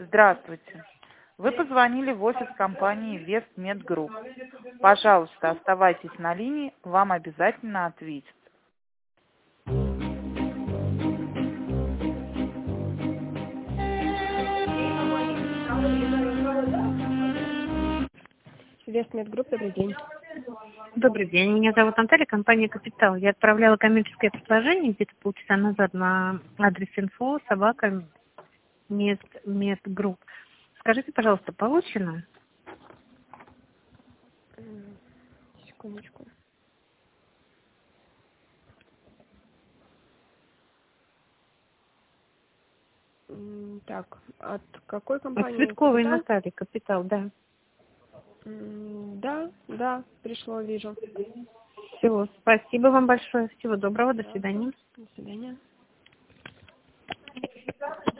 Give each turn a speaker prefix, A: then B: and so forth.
A: Здравствуйте. Вы позвонили в офис компании Вестмед Групп. Пожалуйста, оставайтесь на линии, вам обязательно ответят.
B: Вестмед Групп, добрый день.
C: Добрый день, меня зовут Наталья, компания «Капитал». Я отправляла коммерческое предложение где-то полчаса назад на адрес info @medgroup. Скажите, пожалуйста, получено?
B: Секундочку. Так, от какой
C: От
B: компании?
C: Цветковой
B: «Капитал»?
C: Натальи, «Капитал», да.
B: Да, пришло, вижу.
C: Всего, спасибо вам большое, всего доброго, до свидания.
B: До свидания.